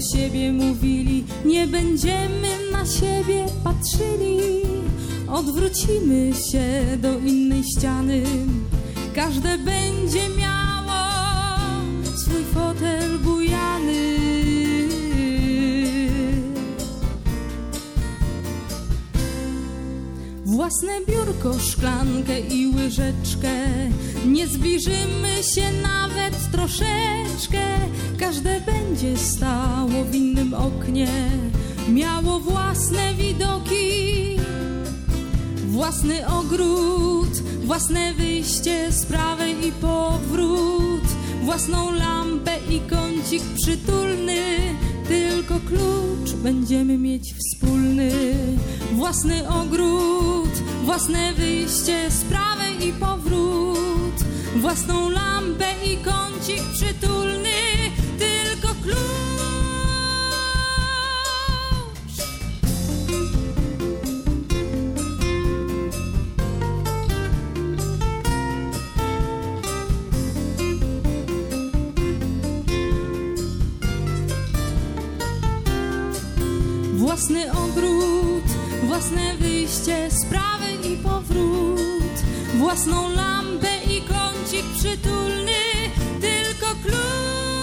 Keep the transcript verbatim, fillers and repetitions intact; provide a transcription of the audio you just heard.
siebie mówili, nie będziemy na siebie patrzyli. Odwrócimy się do innej ściany, każde będzie miało swój fotel bujany. Własne biurko, szklankę i łyżeczkę, nie zbliżymy się nawet troszeczkę. Każde będzie stało w innym oknie, miało własne widoki, własny ogród, własne wyjście z prawej i powrót, własną lampę i kącik przytulny, tylko klucz będziemy mieć wspólny. Własny ogród, własne wyjście z prawej i powrót, własną lampę i kącik przytulny, tylko klucz. Własny ogród, własne wyjście z prawej i powrót, własną lampę i kącik przytulny, tylko klucz.